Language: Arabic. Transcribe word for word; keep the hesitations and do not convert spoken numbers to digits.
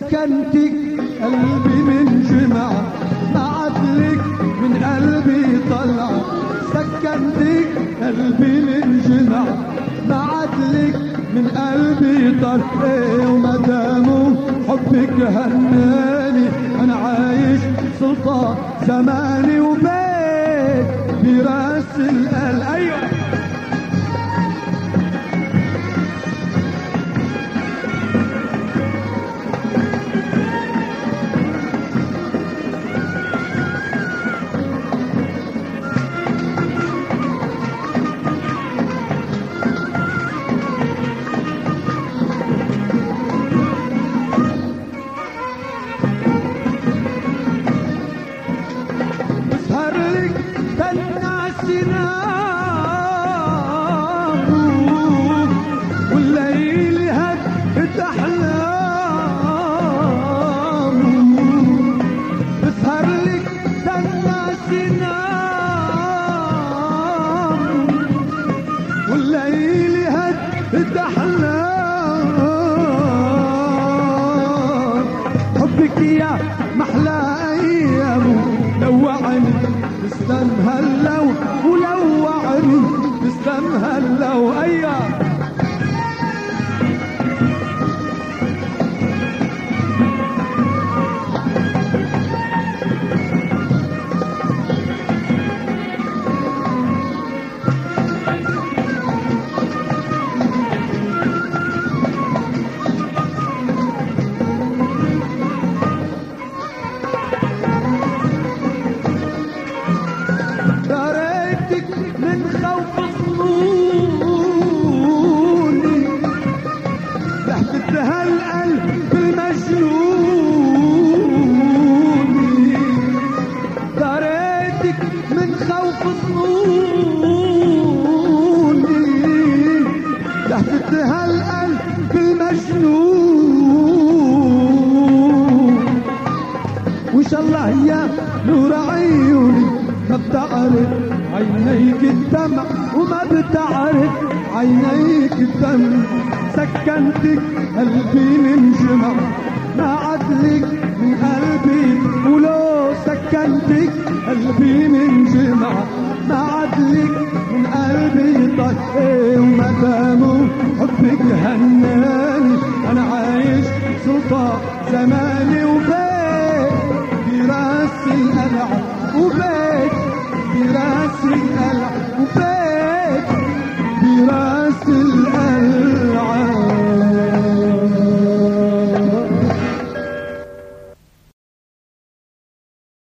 سكنتك قلبي من جمع ما عدلك من قلبي طلع سكنتك قلبي من جمع ما عدلك من قلبي طلع ايه ومدامه حبك هناني انا عايش سلطان زماني وبيت براس القلب ايوه حبك يا محلى ايامه لوعني تسلم هلو ولوعني تسلم هلو ايام هالقلب المجنون داريتك من خوف ظنوني لهفت هالقلب المجنون وان شاء الله يا نور عيوني ما بتعرف عينيك الدمع وما بتعرف عينيك الدمع سكنتك قلبي من جمع ما عدلك من قلبي ولو سكنتك قلبي من جمع ما عدلك من قلبي طيب ايه ومدامه حبك هناني انا عايش سلطان زماني وبيت براس القلع وبيت براس القلع وبيت